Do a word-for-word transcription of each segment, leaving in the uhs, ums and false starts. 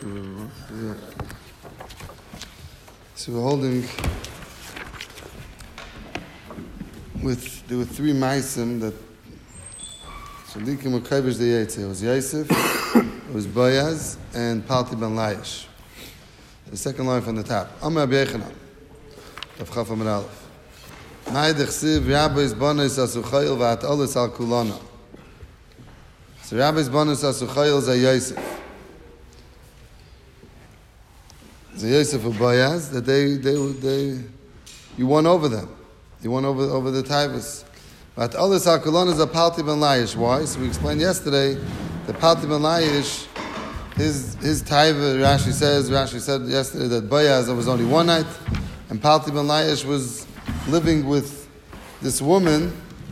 Yeah. So we're holding with, there were three Maisim that Shalikim were Kaivish the Yetzer. It was Yosef, it was Boaz, and Palti ben Laish. The second line from the top. Amar B'Yechanan, Tav Chaf Amar Aleph. Ma'idich Siv, Rabbeis Bonos Asuchayil V'at Olis Al Kulana. So Rabbeis Bonos Asuchayil is a Yosef. The Yosef of Boaz, that they, they, they, you won over them. You won over, over the Taivas. But all this Hakulon is a Palti ben Laish. Why? So we explained yesterday, the Palti ben Laish, his, his Taiva, Rashi says, Rashi said yesterday that Boaz, there was only one night, and Palti ben Laish was living with this woman.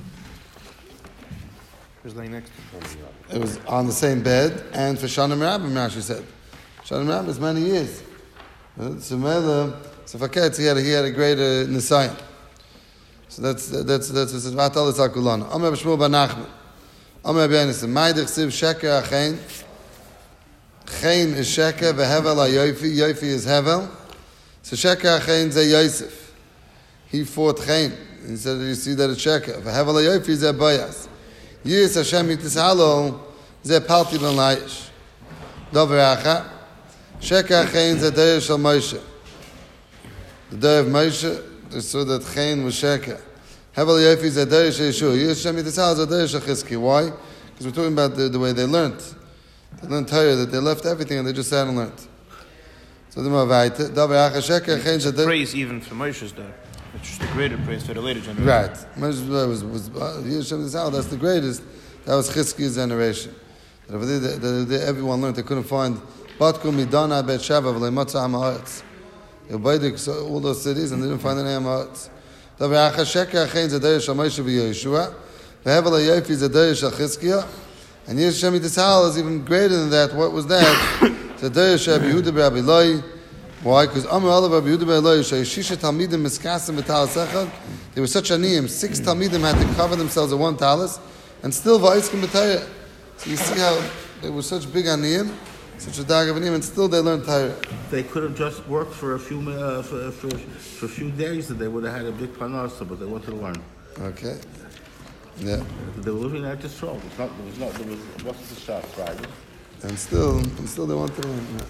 It was laying next to him. It was on the same bed, and for Shanim Rabbim, Rashi said. Shanim Rabbim is many years. So Mela, so Faketz, he had a, he had a greater Nisayan. So that's that's that's that's Vatal is Akulana. Amar B'Shmuel Bar Nachman. Amar B'Yanis. Ma'idich Siv Sheker Achein. Chein is Sheker. VeHevel HaYofi. Yofi is Hevel. So Sheker Achein Ze Yosef. He fought Chein. He said, you see that it's Sheker. VeHevel HaYofi Ze Boaz. Yis Hashem Yitzhalo Ze Palti ben Laish. Dover Acha. Sheker Achein Ze Deir Shal Moshe. The day of Moshe, they saw that Chain was Sheker. Hevel Yofi is a Deir Shal Yeshua. Yishem Yitzhalo is a Deir Shal Chizki. Why? Because we're talking about the, the way they learned. They learned Torah, that they left everything and they just sat and learned. So the Mavaita, Dover Acha Sheker Achein Ze Deir. Praise even for Moshe's day. It's just the greater praise for the later generation. Right. Moshe's was, was, was Yishem Yitzhalo, that's the greatest. That was Chizki's generation. That over there, they, they, they, everyone learned. They couldn't find Batku Midana Bet Sheva V'lei Matzah Ha'aretz. They obeyed all those cities and they didn't find any Ha'aretz. Davar Acha Sheker Achein Ze Deir Shal Moshe V'Yeshua. VeHevel HaYofi Ze Deir Shal Chizkiya. And Yishem Yitzhalo is even greater than that. What was that? Ze Deir Shal Yehuda B'Rabbi Eloi. Why? Because Amar Allah B'Rabbi Yehuda B'Rabbi Eloi Shayishisha Talmidim Miskasim B'Talis Echad. They were such a niyim. Six Talmidim had to cover themselves in one talis, and still Va'iskim B'Torah. So you see how they were such big aniyim, such a dag of aniyim, and still they learned Torah. They could have just worked for a few uh, for, for, for a few days, and they would have had a big parnasa, but they wanted to learn. Okay. Yeah. They were living at this role. It's not. There was not. There was wasn't the shop Friday. And still, and still they wanted to learn. Yeah.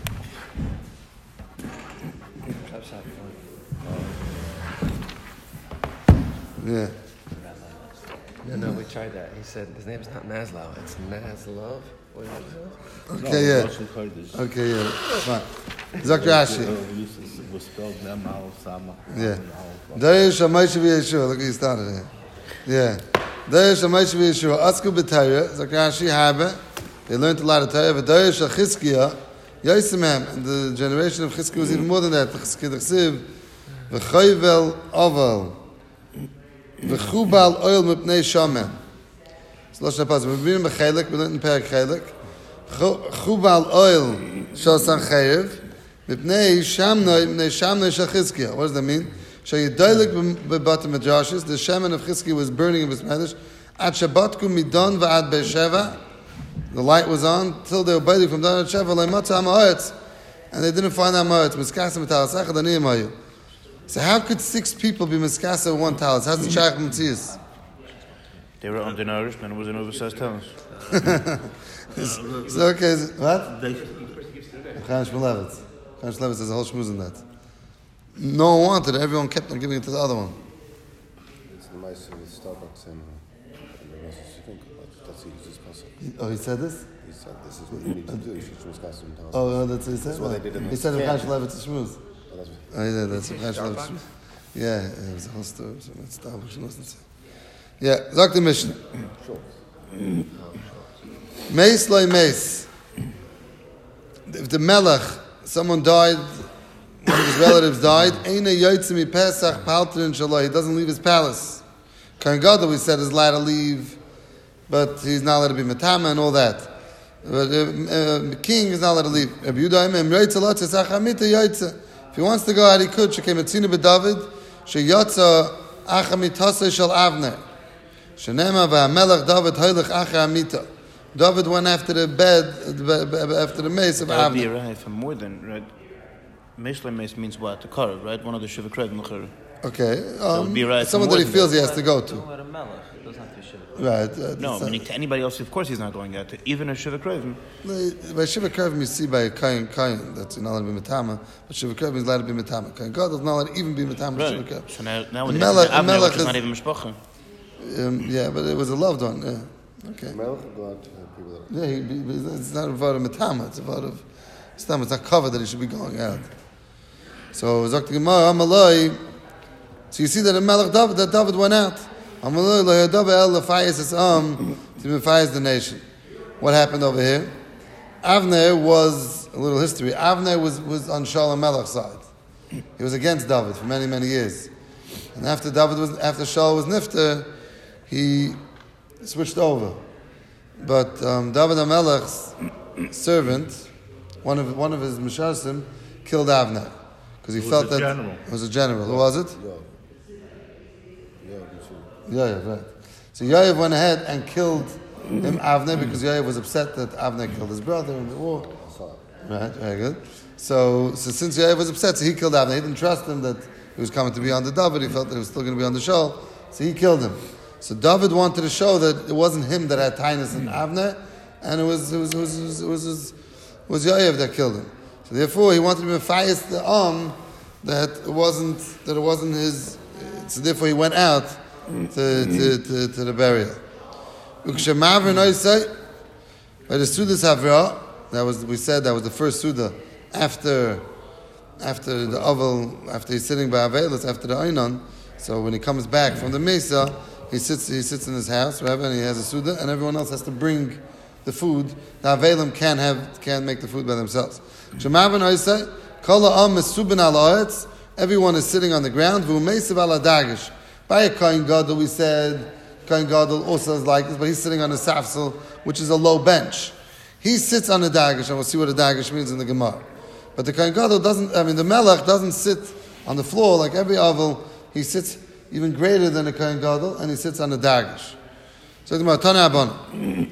Yeah. No, no, we tried that. He said his name's not Maslow, it's Maslov. What is it? Okay, yeah. Okay, yeah. Fine. Zak Rashi. It was spelled Nemal Sama. Yeah. Deir Shal Moshe V'Yeshua. Look, he started here. Yeah. Deir Shal Moshe V'Yeshua. Asku B'Torah. Zak Rashi Habe. They learned a lot of Torah. But Deir Shal Chizkiya. Yosimem. And the generation of Chizkiya was even more than that. Chizkiya D'Chsiv. V'Choyvel Oval. V'chubal oil mipnei shamen. So let's not we've been in Bechelik, we learned in Perek Chelik. Chubal oil shal sancheyev. Mipnei shamnoi, mipnei shamnoi shal Chizkiya. What does that mean? Shayidoilik b'batim madrashis. The shaman of Chizkiya was burning in his medrash. At Shabbatku midon v'ad be'sheva. The light was on till they were bathing from Don Sheva. Leimatzah ha'ma'aretz. And they didn't find ha'ma'aretz. Miskasim v'talas echad aniyim hayu. So how could six people be miskasa with one talis? How's the shaykh mitzias? They were undernourished and it was an oversized talent. So okay, what? Chaim Shmulevitz. Chaim Shmulevitz has a whole shmuz in that. No one wanted it. Everyone kept on giving it to the other one. It's the mice with Starbucks and that's it. Just possible. Oh, he said this? He said this is what you need to do. You should shmuz some talis. Oh, that's what he said? That's what they did in He said Chaim Shmulevitz shmuz. Oh, yeah, that's a Starbucks. Yeah, it was a whole story. So that's Starbucks. Yeah, Zok the Mishnah. Mace like mace. If the Melech, someone died, one of his relatives died, Eina Yotzimi Pesach Paltrin Shalai. He doesn't leave his palace. Kohen Gadol, we said, is allowed to leave, but he's not allowed to be Matama and all that. But uh, uh, king is not allowed to leave. If he wants to go out, he could. She came at Tzina b'David. She yotza achamitase shel Avner. Shenema v'amelech David hoylech acha amita. David went after the bed, after the mace of That would be a Avner. raya for more than, right? Meshla mace means what? The car, right? One of the Shiva Krevim. Okay, it um, would be right someone for that more he than feels that. he has to go to. What a melech. It doesn't have to be Shiva. Right. Uh, No, it's, uh, meaning to anybody else, of course he's not going out to. Even a Shiva Krevim. By Shiva Krevim, you see by Kain Kain that's not allowed to be Matama, but Shiva Krevim is allowed to be Matama. Kain God is not allowed to even be Matama for Shiva Right. Krevim. So now, now with Melech- the Avner, Melech which is is- not even Mishpacha. Um, yeah, but it was a loved one. Yeah. Okay. Melech will go out to have people that Yeah, he, he- it's not a vote of Matama, it's a vote of Stam. It's not covered that he should be going out. So, Zok the Gemara, Amalai. So you see that in Melech David, that David went out. Amalai, lo yadav el lefayis es am, to lefayis the nation. What happened over here? Avner was, a little history, Avner was, was on Shaul Melech's side. He was against David for many, many years. And after David was, after Shaul was nifter, he switched over. But um, David HaMelech's servant, one of one of his misharsim, killed Avner because he It was felt a that general. it was a general. Who was it? Yoav. Yoav, you should- Yoav, right. So Yoav went ahead and killed him Avner because Yoav was upset that Avner killed his brother in the war. I saw it. Right, very good. So, so since Yoav was upset, so he killed Avner. He didn't trust him that he was coming to be under David. He felt that he was still going to be on the show, so he killed him. So David wanted to show that it wasn't him that had Tainus and Avner, and it was it was it was it was, it was, it was Yoav that killed him. So therefore, he wanted to be Mephias the Am that it wasn't that it wasn't his. So therefore, he went out to to, to, to the burial. Ukshemaver noisai by the Sudas Havra. That was we said that was the first Suda after after the Oval, after he's sitting by Avelis, after the Einon. So when he comes back from the Mesa, he sits he sits in his house, right, and he has a Suda, and everyone else has to bring the food. The Avelim can't have can't make the food by themselves. Shemavan Oisai, Kala Am Mesubin Al Haaretz. Everyone is sitting on the ground. V'u Meisav Al Adagish. By a Kohen Gadol, we said Kohen Gadol also is like this, but he's sitting on a safsel, which is a low bench. He sits on the dagish, and we'll see what a dagish means in the Gemara. But the Kohen Gadol doesn't, I mean, the Melech doesn't sit on the floor like every Avel. He sits even greater than the Kohen Gadol, and he sits on the dagish. So the Gemara, Tana Abana.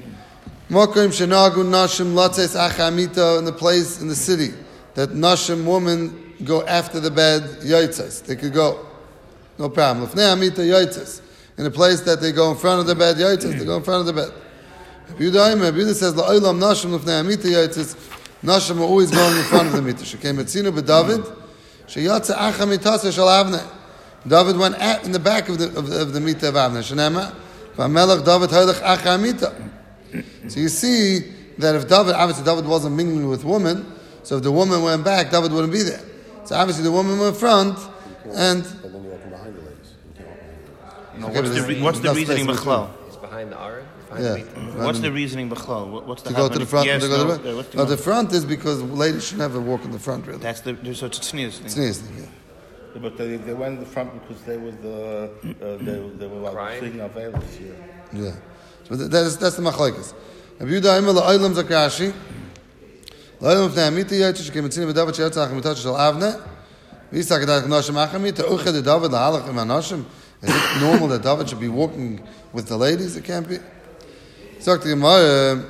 Mokim shenagu nashim latzes achamita, in the place, in the city, that nashim women go after the bed, yoitzes. They could go. No problem. Lefnei amita yoitzes. In a place that they go in front of the bed, yoitzes, they go in front of the bed. Yehuda Yehuda says, "La'olam nashim lefnei amita yoitzes." Nashim are always going in front of the mita. She came at Tzinu b'David. She yotze achamitase shel Avner. David went at in the back of the of the, of the mita of Avner. Shenema, v'Melech David hoylech achamita. So you see that if David, obviously David wasn't mingling with women, so if the woman went back, David wouldn't be there. So obviously the woman went front, and But then you're walking behind the ladies. You can't walk behind the ladies. No, Okay, what's but the, there's re- what's the enough reasoning space in Bechlal? It's behind the Aron? Behind yeah, the Mita? What's the reasoning Bechlal? What- What's the to go to happening? the front, Yes, to go to no, the uh, back. what's the No, the front is because ladies should never walk in the front. Really, That's the there's such a tznius thing. it's nice. Yeah. But they, they went in the front because they were the uh, they, they were like Crying? singing of Elis. Yeah. Yeah. So that is that's the machlekes. Rabbi Yehuda Aimer la'olam zakashi. La'olam fnei amita yoytz shekem etzinu v'David sheyatzach mitach shel Avner. V'yisak adach noshim achamita uched the David la'halach im hanoshim. Is it normal that David should be walking with the ladies? It can't be. So the Gemara.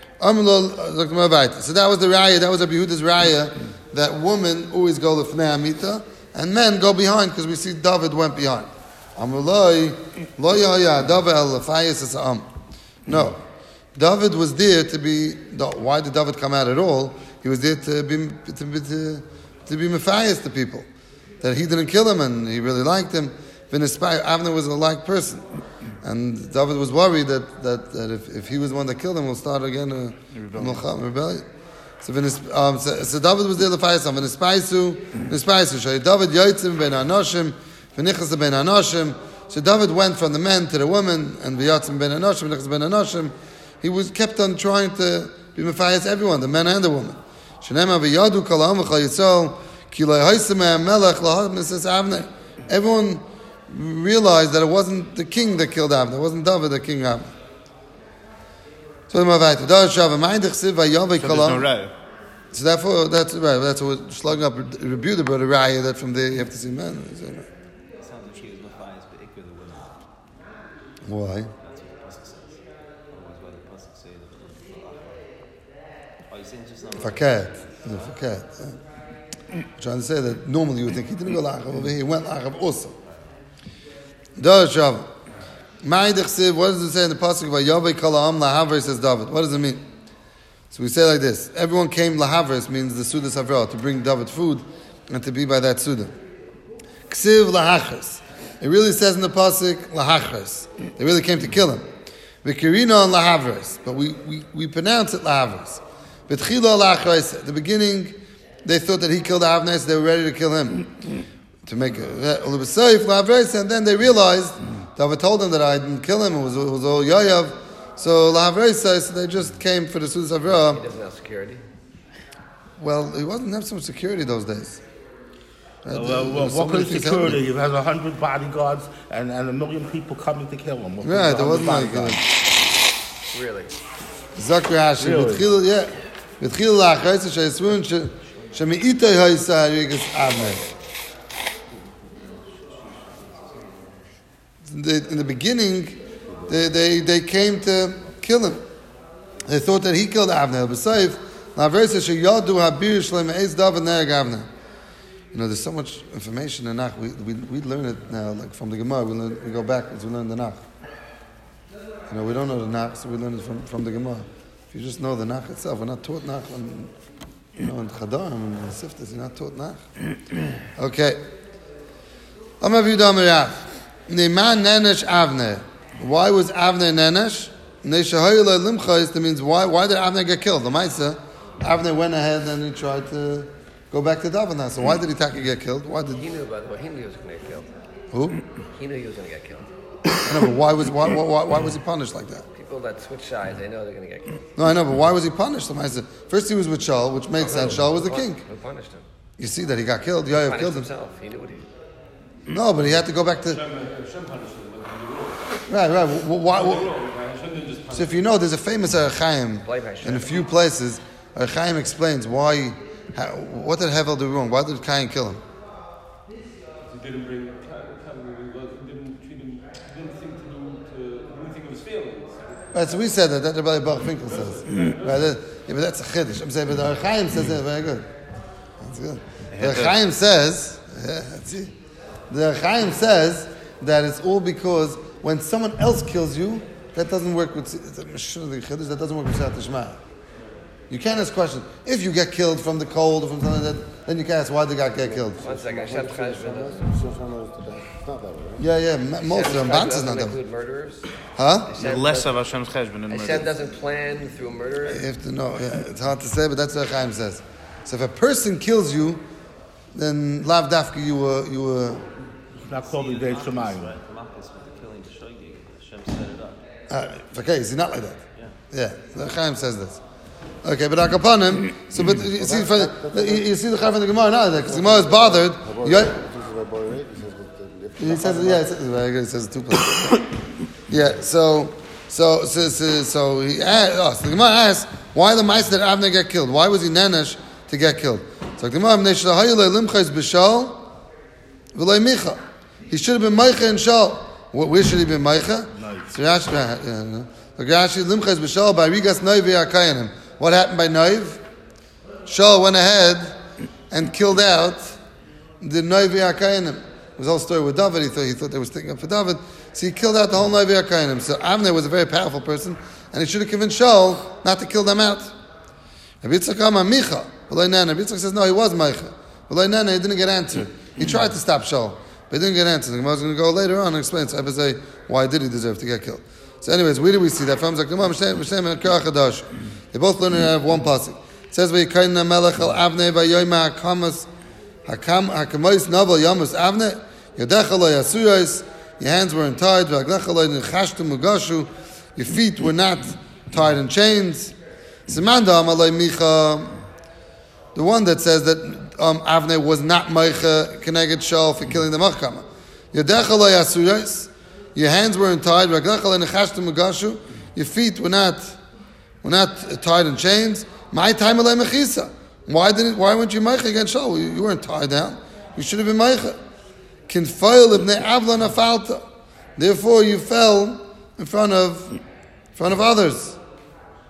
So that was the raya. That was Rabbi Yehuda's raya. That women always go lefnei amita and men go behind because we see David went behind. Amrulai lo yaya David el lefayis es am. No. David was there to be. Why did David come out at all? He was there to be to be to, to be Matthias to people, that he didn't kill him and he really liked him. Avner was a liked person, and David was worried that that, that if, if he was the one that killed him, we'll start again a rebellion. rebellion. So, um, so, so David was there to fight him. V'nispaisu, v'nispaisu. So David yotzim ben anoshim, v'nichas ben anoshim. So David went from the men to the women, and v'yotzim ben anoshim, v'nichas ben anoshim. He was kept on trying to be Matthias everyone, the men and the women. Shenema v'yadu kol ha'am v'chol Yisrael, ki lo yhoisem ha'melech l'ha'ad Missus Avner. Everyone realized that it wasn't the king that killed Avner. It wasn't David that killed Avner. So the Mavayt, da shav ma'indich siv v'yavei So kol there's no ha'am. raya. So therefore, that's right. That's what we're slugging up rebuted, but a raya that from there you have to see men. It sounds like she was Matthias, but Ikra the women. Why? That's what the Pasuk says. Otherwise, why the Pasuk say that Oh, you're saying just not Faket. Faket. I'm trying to say that normally you would think he didn't go lachav over here, he went lachav also. Dar Shav. Ma'idich Siv, what does it say in the pasuk about Yavei Kalaam Lahavre, says David? What does it mean? So we say like this: everyone came lahavres, means the Suda Savrah, to bring David food and to be by that Suda. Ksiv lahachres. It really says in the pasuk lahachres. They really came to kill him. V'kirina on lahavres, but we, we, we pronounce it lahavres. B'tchila lahachres. At the beginning, they thought that he killed Avner, so they were ready to kill him to make it. And then they realized David told them that I didn't kill him. It was, it was all Yayav. So lahavreisa, so they just came for the Suda Savrah. He doesn't have security. Well, he wasn't have so much security those days. Right? Well, There- well, there was so what kind many of things security? happening. You have a hundred bodyguards and, and a million people coming to kill him. What kind Right, of there wasn't like bodyguards? Really? Zakri Hashi. Really? B'tchil, yeah. B'tchil la'achreisa she'yisvun she- she'mi'itay ha'isa ha'rigas Avner. They- In the beginning, they, they, they came to kill him. They thought that he killed Avner. B'sayif, la'avreisa she'yadu ha'bir shlem eis David nereg Avner. You know, there's so much information in Nach. We, we, we learn it now, like from the Gemara. We, learn, we go backwards, we learn the Nach. You know, we don't know the Nach, so we learn it from, from the Gemara. If you just know the Nach itself, we're not taught Nach. And, you know, in Chadarim and in Siftas, you're not taught Nach. Okay. Amar Yehuda Amar Neman Nenesh Avner. Why was Avner Nenesh? Neishahoyle Limchais, that means why, why did Avner get killed? The Maisa, Avner went ahead and he tried to go back to David now. So why did Itaki get killed? Why did He knew, by the way, he knew he was going to get killed. who? He knew he was going to get killed. I know, but why was why, why, why was he punished like that? People that switch sides, they know they're going to get killed. No, I know, but why was he punished? The Maisa, first he was with Shaul, which made sense. Shaul was the Who king. Who punished him? You see that he got killed. He Yoav punished killed him. himself. He knew what he did. No, but he had to go back to. Right, right. Wh- Why? wh- So if you know, there's a famous Arich Chaim in a few places. Arich Chaim explains why. How, what did Hevel do wrong? Why did Cain kill him? He didn't bring, he didn't treat him, he didn't think to do, to, he didn't think of his feelings. Right, so we said that. That's what Baruch Finkel says. Right, that, yeah, but that's a chiddush. I'm saying, but the Arich Chaim says that very good. That's good. The Arich Chaim says, yeah, that's it. The Arich Chaim says that it's all because when someone else kills you, that doesn't work with it's a chiddush, that doesn't work with Siyat Shema. You can't ask questions. If you get killed from the cold or from something like that, then you can ask why did the guy get killed. One second. Hashem Cheshbon It's not that way, right? Yeah, yeah. m- Most of them, Bantz is not doesn't that. include murderers. Huh? Hashem Less doesn't- of Hashem's cheshbon than Hashem murder. doesn't plan through a murderer. You have to know. Yeah, it's hard to say, but that's what Chaim says. So if a person kills you, then lav dafka you were you were. It's not called the Day Shemayim. Malchus with the killing Shoigi. Hashem set it up. Uh, okay, is he not like that? Yeah, the Chaim says this. Okay, but Akapanim. So, but you see, for, you, you see the Chaim from the Gemara now, because the Gemara is bothered. You, he says, yeah, he says, very good. He says it two places. Yeah, so, so, so, so, so he asked, oh, so the Gemara asks, why the mice that Avner get killed? Why was he nenesh to get killed? So the Gemara, Micha. He should have been Meicha in Shal. Where should he be Meicha? So Rashi, yeah, no. Rashi, Limchas b'Shal by Rigas Noiv Akayanim. What happened by Noiv? Shal went ahead and killed out the Noiv Akayanim. It was the whole story with David. He thought he thought they were sticking up for David, so he killed out the whole Noiv Akayanim. So Avner was a very powerful person, and he should have convinced Shal not to kill them out. Rabbi Yitzchak Amar Micha. Rabbi Yitzchak says no, he was Meicha. He didn't get answered. He tried to stop Shal, but he didn't get answered. The Gemara is going to go later on and explain. So I would say, why did he deserve to get killed? So anyways, where do we see that from? They both learn out of one pasuk. It says, "V'yikayin melech el Avnei v'yoyma hakamas hakam hakamois naval yamus Avnei yodecha lo yasuyos." Your hands were untied. V'aglecha lo nechashtu mugashu. Your feet were not tied in chains. Simanda amalei Micha. The one that says that um, Avnei was not Meicha Keneged Shal for killing the Machkama. Yodecha lo yasuyos. Your hands were untied. Your feet were not were not tied in chains. My time mechisa. Why didn't? Why weren't you meicha against Shaul? You, you weren't tied down. You should have been meicha. Kinfail ibnei avla nafalta. Therefore, you fell in front of in front of others.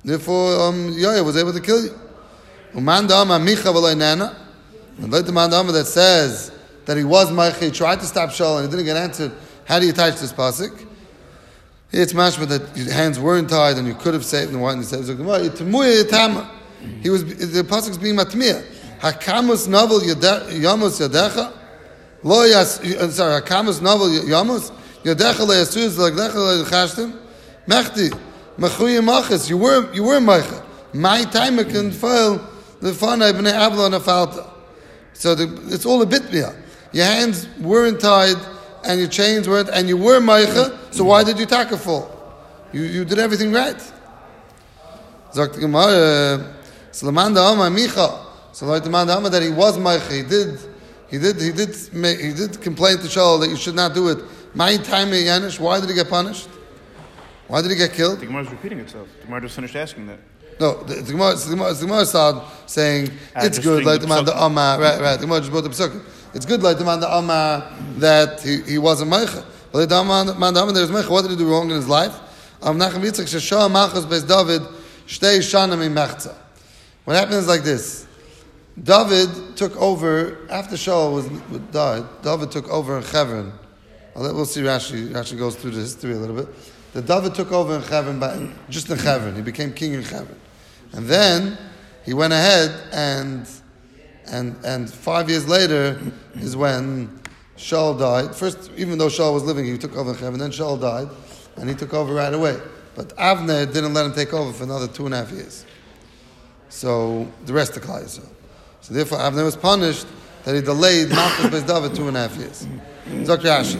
Therefore, um, Yoav was able to kill you. Uman da'ama micha v'lo nana. And like the man da'ama that says that he was Maicha, he tried to stop Shaul and he didn't get answered. How do you attach this pasuk? Here it's mashma that your hands weren't tied and you could have saved them. Why didn't you save them? He was, the pasuk is being matmiyah. Hakamus novel yamus yadecha. Lo yas, sorry, hakamus novel yamus yadecha le yasuz l'agdecha le chashtim. Mechti, mechuye machas. You were, you were Maicha. My time can fail the fanai b'nei avla nafalta. So the, it's all a bit miyah. Your hands weren't tied, and your chains weren't, and you were Maicha, so why did you taka fall? You you did everything right. Zakt Gemara, Salaman da'ama micha. So like the man da'ama that he was Maicha, he did, he did, he did, make, he did complain to Shaul that you should not do it. My time Yanish, why did he get punished? Why did he get killed? The Gemara is repeating itself. The Gemara just finished asking that. No, the, the Gemara, the Gemara, the Gemara side saying Ah, it's just good, doing like the the man psukim. da'ama, right, right. The Gemara just brought the psukim. It's good, like the man da'ama that he, he wasn't Maicha. But like the man da'ama that was Maicha, what did he do wrong in his life? Um, Nachem Yitzchak sheshah machas beis David shtei shanim imechza. What happened is like this. David took over, after Shaul was, was died, David took over in Chevron. We'll see Rashi, Rashi goes through the history a little bit. That David took over in Chevron, by, just in Chevron. He became king in Chevron. And then he went ahead and and and five years later is when Shaul died. First, even though Shaul was living, he took over in Chevron. Then Shaul died, and he took over right away. But Avner didn't let him take over for another two and a half years. So the rest of Klal Yisrael. So therefore, Avner was punished that he delayed Malchus Beis David two and a half years. Zok Rashi.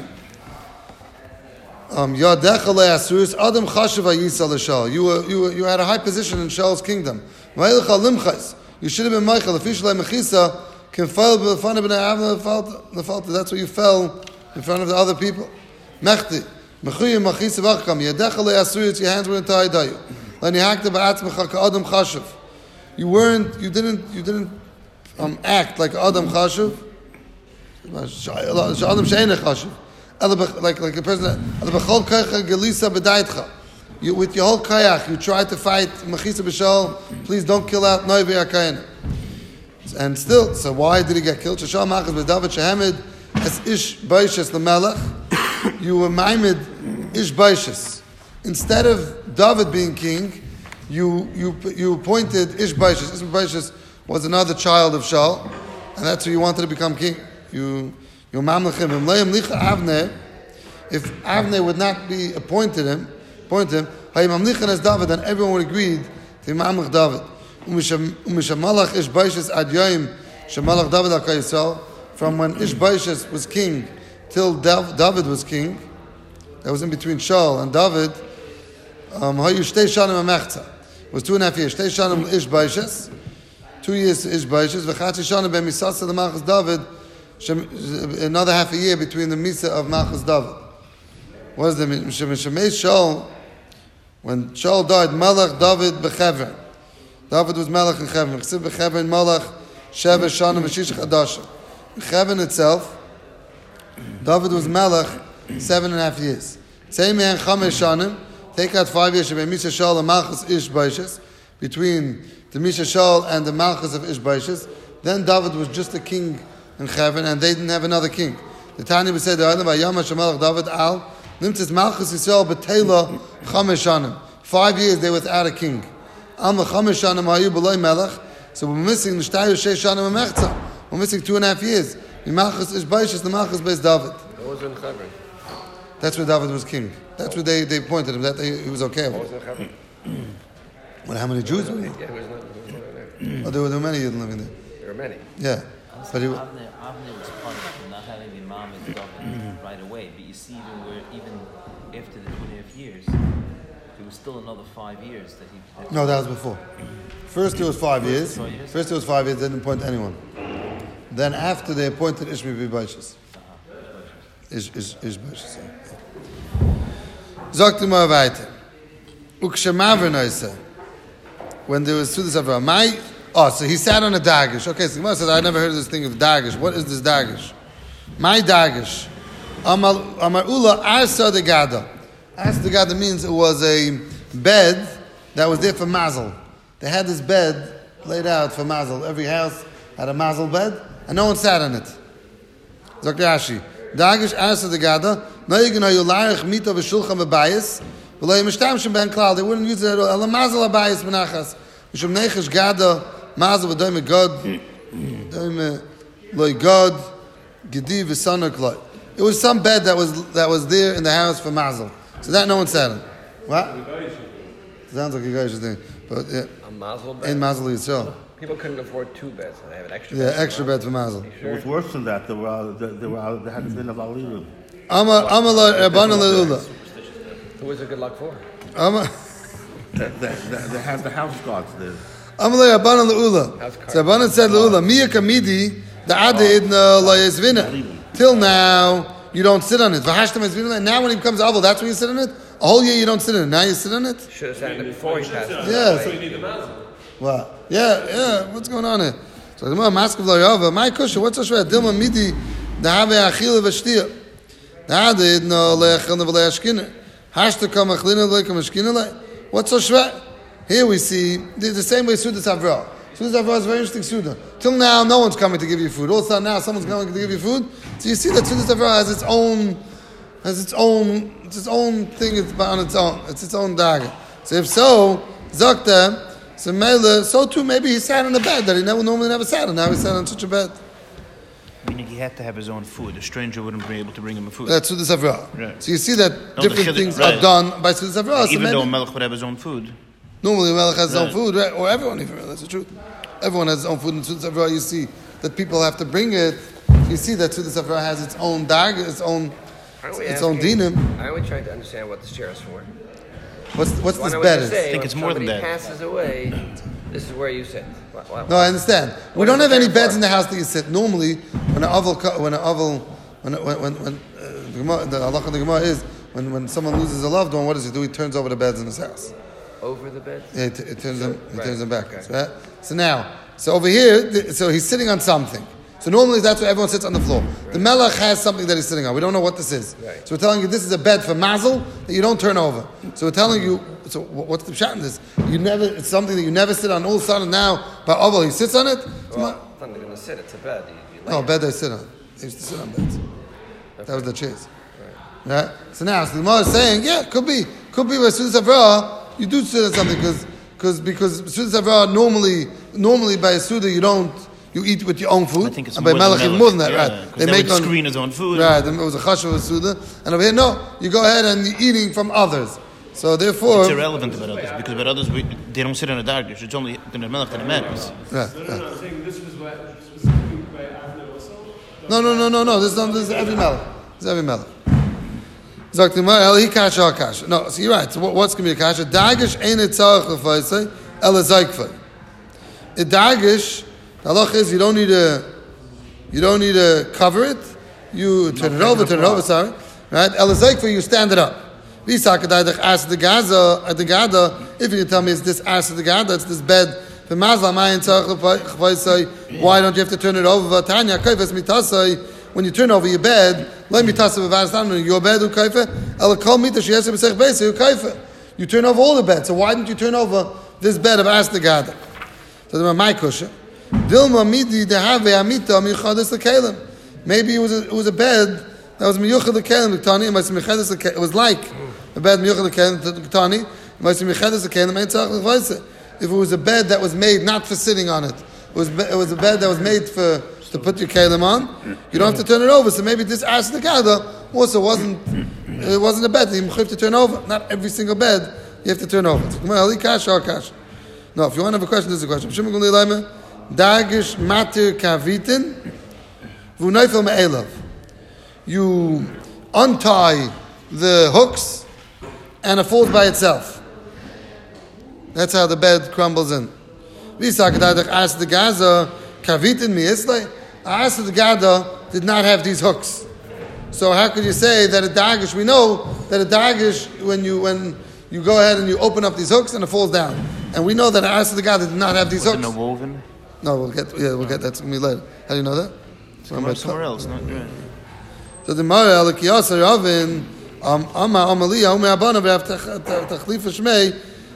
Um, you were you were you had a high position in Shaul's kingdom. You should have been Michael. Can fail b'fana b'nei Avner. That's where you fell in front of the other people. Mechti. Your hands weren't tied. You weren't. You didn't. You didn't um, act like Adam Chashuv. Adam She'enech Chashuv. Like like a person. You, with your whole kayak, you tried to fight Machisa b'Shaul. Please don't kill out Noivi Akayin. And still, so why did he get killed? Shashal Machas b'David Shehamed as Ish Baishas l'Melech. You were Maimed Ish Baishas. Instead of David being king, you you you appointed Ish Baishas. Ish Baishas was another child of Shaul, and that's who you wanted to become king. You you mamlechim him. Avner. If Avner would not be appointed him, appointed him, hayimamlichan as David, then everyone would agree to mamlech David. Umishamalach Ish Baishas ad yoyim shemalach David al Yisrael. From when Ish Baishas was king till David was king, that was in between Shaul and David. Um, hayu shtei shanim amechza. It was two and a half years. Shtei shanim Ish Baishas, two years to Ish Baishas. V'chatzi shanim be'misasa l'machas David. Another half a year between the misa of Machas David. What is the Shemei Shaul? When Shaul died, Malach David b'Chevron. David was Malach in Chevron. Chesiv b'Chevron Malach Sheva Shanim v'Shish Chadashim. Chevron itself, David was Malach seven and a half years. Tzei me'en Chamesh Shanim. Take out five years. Shemei Misha Shaul and Malchus Ish Baishas, between the Misha Shaul and the Malchus of Ish Baishas. Then David was just a king in Chevron, and they didn't have another king. The Tanya would say, "The David al nimtzis Malchus Yisrael b'Teila Chamesh Shanim." Five years they were without a king. Al Chamesh Shanim hayu b'loy Melech. So we're missing the Shtayu Shei Shanim Amechza. We're missing two and a half years. The Malchus Ish Baishas, the Malchus Beis David. What was in Chevron? That's where David was king. That's where they, they appointed him. That they, he was okay with. What was in Chevron? Well, how many Jews were there? Yeah, who was living there? Oh, there were, there were many Yidden living there. There were many. Yeah. But he, Avner, Avner was punished for not having the Imam as David right away. But you see, even where even after the two and a half years, there was still another five years that he. That no, that was before. First it was five years. First it was five years. They didn't appoint anyone. Then after they appointed Ishmi Baishas. Ish Ish Ish Baishas. Zokti ma weiter. Ukshemaver noise. When there was Sudas Avram, my oh, so he sat on a dagish. Okay, so Gemara says I never heard of this thing of dagish. What is this dagish? My dagish. Amar Ula Arsa de Gada. Arsa de Gada means it was a bed that was there for mazel. They had this bed laid out for mazel. Every house had a mazel bed, and no one sat on it. Zok Rashi. Dagish asa de gada. Noigen hayu larich mita v'shulchan v'bayis. V'lo yimishtamshim ben klal. They wouldn't use it at all. Ela mazel abayis benachas. Mishum nechish gada. Mazel v'doime god. Doime loy god. Gedi v'sana klal. It was some bed that was that was there in the house for mazel. So that no one sat on. What? Sounds like you guys are doing. But yeah. A mazel bed? In mazel Yisrael. People couldn't afford two beds, so they have an extra Yeah, bed. extra bed for mazel. It was worse than that. There were uh, there, there, were, uh, there had been a validu. Ama amala rabbanan leula. Who was it good luck for? Ama They, they, they had the house guards there. amala rabbanan leula. House card. So rabbanan said leula. Miya kamidi the ade idna la yezvina. Till now you don't sit on it. V'hashtam yezvina. Now when he becomes avil, that's when you sit on it. A whole year you don't sit on it. Now you sit on it. Should have sat in it before he passed. Yeah. So, what? Yeah, yeah. What's going on here? So the maskav lo yava. My kusha. What's so shver? Dilma midi the have achil v'shtia. The ade idna la yachil v'la yashkina. Hashta kam achlina la kam yashkina la. What's so shver? Here we see the, the same way Sudas Avrah. Sudas Avrah is a very interesting Suda. Till now, no one's coming to give you food. All of a sudden now, someone's coming to give you food. So you see that Sudas Avrah has its own, has its own, it's its own thing. It's on its own. It's its own dagger. So if so, Zakta, so Mela, so too maybe he sat on a bed that he never normally never sat on. Now he sat on such a bed. Meaning he had to have his own food. A stranger wouldn't be able to bring him a food. That's Sudas Avrah. Right. So you see that No, the different chiddush- things right. are done by Sudas Avrah. So Even maybe, though a melech would have his own food. normally a Melech has his own Right. food, right? Or everyone even. That's the truth. Everyone has his own food. In Sudas Avrah, you see that people have to bring it. You see that Sudas Avrah has its own dag, its own, Aren't we its own asking- dinim. Aren't we trying to understand what this chair is for? What's what's Why this don't we bed just is? say, I think when it's more than somebody that. passes away, this is where you sit. Why- why- No, I understand. We What don't is have the any chair beds for? in the house that you sit. Normally, when an oval, co- when an oval, when when when, when uh, the Gemara, the halacha of the Gemara is when, when someone loses a loved one, what does he do? He turns over the beds in his house. Over the bed? Yeah, he, t- he turns them, he Right. turns them back. Okay. Right? So now, so over here, th- so he's sitting on something. So normally that's where everyone sits on the floor. The melech has something that he's sitting on. We don't know what this is. Right. So we're telling you this is a bed for mazel that you don't turn over. So we're telling you. So wh- what's the pshat in this? You never. It's something that you never sit on. All of a sudden now, by oval he sits on it. It's Well, not- it's not going to sit, it's a bed. You, you lay no, in. bed they sit on. They used to sit on beds. That was the chase. Right. So now, so the Gemara is saying, yeah, could be, could be where Sudas Avrah you do sit on something because because because Sudas Avrah normally normally by a Suda you don't. You eat with your own food. I think it's and by more than Melech, even Melech. more than that, Yeah, right? 'cause that would screen his own food. Right, it was a chashuv Suda. And over here, no, you go ahead and you're eating from others. So therefore, It's irrelevant about others because about others we, they don't sit in a darkish. It's only the melech that matters. right, No, no, right. no, I'm saying this was by, specifically by Avner also. No, no, no, no, no. This is, not, this is every Melech. This is every Melech. Zok Timar, El Hi Kasha Ha Kasha. No, so you're right. So what, what's going to be a Kasha? Dagish ain't it tzarech l'faisei, el zaykfei. A dagish, the halach is you don't need to, you don't need to cover it. You turn it over, turn it over, sorry. Right? El zaykfei, you stand it up. V'isakadaydach as the Gaza, at the Gada, if you can tell me it's this as the Gada, it's this bed. For Mazla, mayin tzarech l'faisei, why don't you have to turn it over? Tanya, kaifes mitasei. When you turn over your bed, let me toss it with your bed, you turn over all the beds. So why didn't you turn over this bed of Asnagada? So the my kusha. Dilma midi dehave amita michadis lekelim. Maybe it was a, it was a bed that was miyuchad lekelim l'ktani. It was like a bed miyuchad lekelim l'ktani. If it was a bed that was made not for sitting on it, it was it was a bed that was made for to put your kelim on. You don't have to turn it over. So maybe this as the gada also wasn't it wasn't a bed that you have to turn over. Not every single bed you have to turn over. No, if you want to have a question, this is a question. Dagish matir kavitin v'unayfel me'elav. You untie the hooks and it falls by itself. That's how the bed crumbles in. V'isakadadach as the gaza kavitin mi'islay. Asa the Gada did not have these hooks. So how could you say that a dagish, we know that a dagish, when you when you go ahead and you open up these hooks and it falls down. And we know that Asa the Gada did not have these Wasn't hooks. it woven? No, we'll get yeah, we'll get that's gonna be later. How do you know that? Somewhere, somewhere else, not right. So the Mara Alakiyasa Ravin um Ama Amalia Ume Abana Tachlif Shmei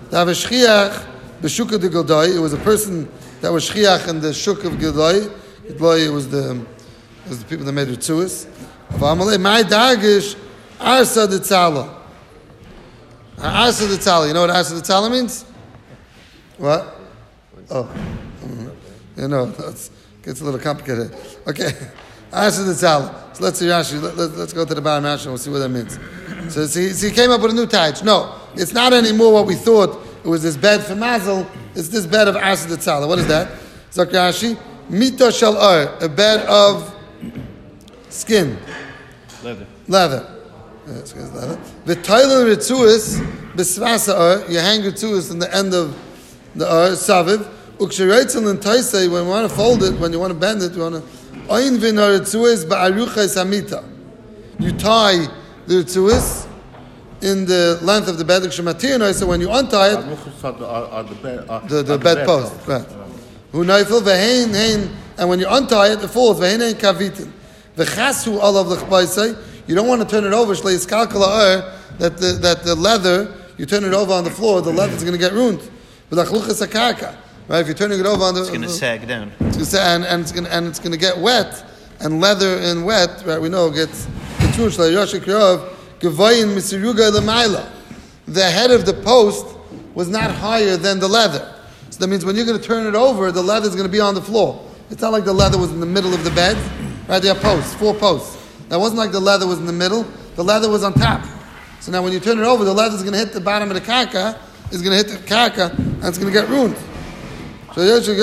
There was shchiach b'shuk de Gildai. It was a person that was shchiach in the shuk of Gildai. Gildai was the it was the people that made ritzuas. V'amalei my dagish arsa de tzala. Arsa de tzala. You know what arsa de tzala means? What? Oh, mm-hmm. You know, it gets a little complicated. Okay, arsa de tzala. So let's see Rashi. Let, let, let's go to the bottom Rashi and we'll see what that means. So, so, he, so he came up with a new taich. No, it's not anymore what we thought. It was this bed for mazel. It's this bed of arsa de tzala. What is that? Zok Rashi, mito shel ar, a bed of skin, Leather. leather. Yes, leather. The toilet ritzuis b'svasa ar. You hang ritzuis in the end of the ar saviv. Ukshereitzon and taisei. When you want to fold it, when you want to bend it, you want to oin vin ar ritzuis ba'aruchai samita. You tie the ritzuis in the length of the bed. So when you untie it, the, the bed post, right? Who naifel vehein hein, and when you untie it, it falls. Vehein hein kavitin. V'chasu olav l'chbaisei. You don't want to turn it over. Shlei iskalkala that the that the leather you turn it over on the floor, the leather is going to get ruined. V'lachluchas akarka. Right? If you're turning it over on the, It's going to sag down. it's going to sag, and, and it's going and it's going to get wet, and leather and wet. Right? We know gets gets ruined. Shlei yoshik yov gevayin misiruga l'mayla. The head of the post was not higher than the leather. So that means when you're going to turn it over, the leather is going to be on the floor. It's not like the leather was in the middle of the bed. Right, there are posts, four posts. That wasn't like the leather was in the middle. The leather was on top. So now when you turn it over, the leather is going to hit the bottom of the kaka, is going to hit the kaka, and it's going to get ruined. So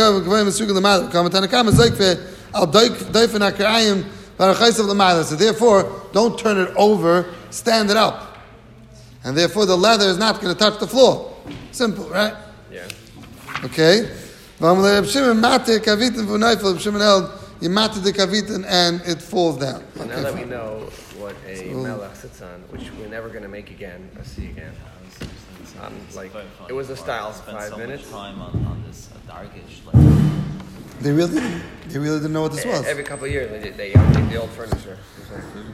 So therefore, don't turn it over, stand it up. And therefore the leather is not going to touch the floor. Simple, right? Yeah. Okay. You matter the kavitan and it falls down. So Okay, now that we fine. know what a So- melech sits on, which we're never going to make again, or see again. Um, like it was a style for Spent five so minutes. much time on, on this uh, darkish. Like, They really, they really didn't know what this E- was. Every couple of years they did, they update the old furniture.